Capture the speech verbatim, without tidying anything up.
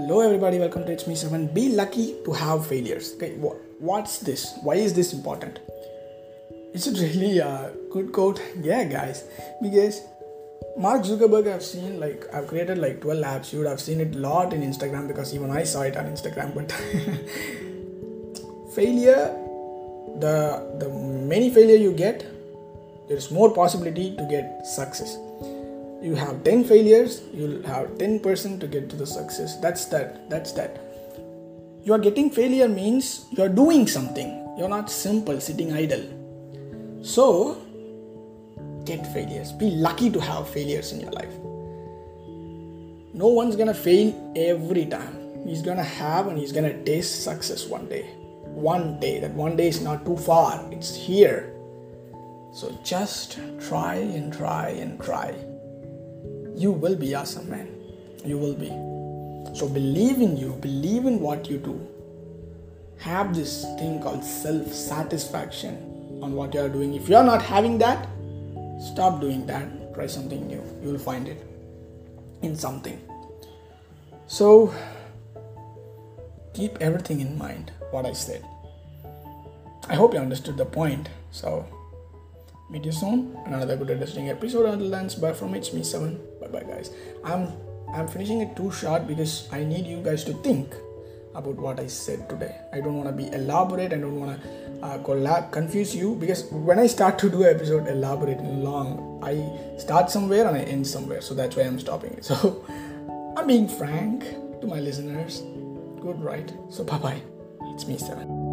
Hello everybody, welcome to It's Me seven. Be lucky to have failures. Okay, what, what's this? Why is this important? Is it really a good quote? Yeah, guys, because Mark Zuckerberg, I've seen like I've created like twelve apps. You would have seen it a lot in Instagram because even I saw it on Instagram. But failure, the the many failure you get, there's more possibility to get success. You have ten failures, you'll have ten percent to get to the success. That's that. That's that. You are getting failure means you are doing something. You're not simple sitting idle. So, get failures. Be lucky to have failures in your life. No one's gonna fail every time. He's gonna have and he's gonna taste success one day. One day. That one day is not too far. It's here. So just try and try and try. You will be awesome, man. You will be. So believe in you. Believe in what you do. Have this thing called self-satisfaction on what you are doing. If you are not having that, stop doing that. Try something new. You will find it in something. So keep everything in mind, what I said. I hope you understood the point. So meet you soon in another good interesting episode. Until then, bye from It's Me seven. Bye bye guys. I'm I'm finishing it too short because I need you guys to think about what I said today. I don't want to be elaborate. I don't want to uh, collab, confuse you, because when I start to do an episode elaborate and long, I start somewhere and I end somewhere. So that's why I'm stopping it. So I'm being frank to my listeners. Good, right? So bye bye. It's Me seven.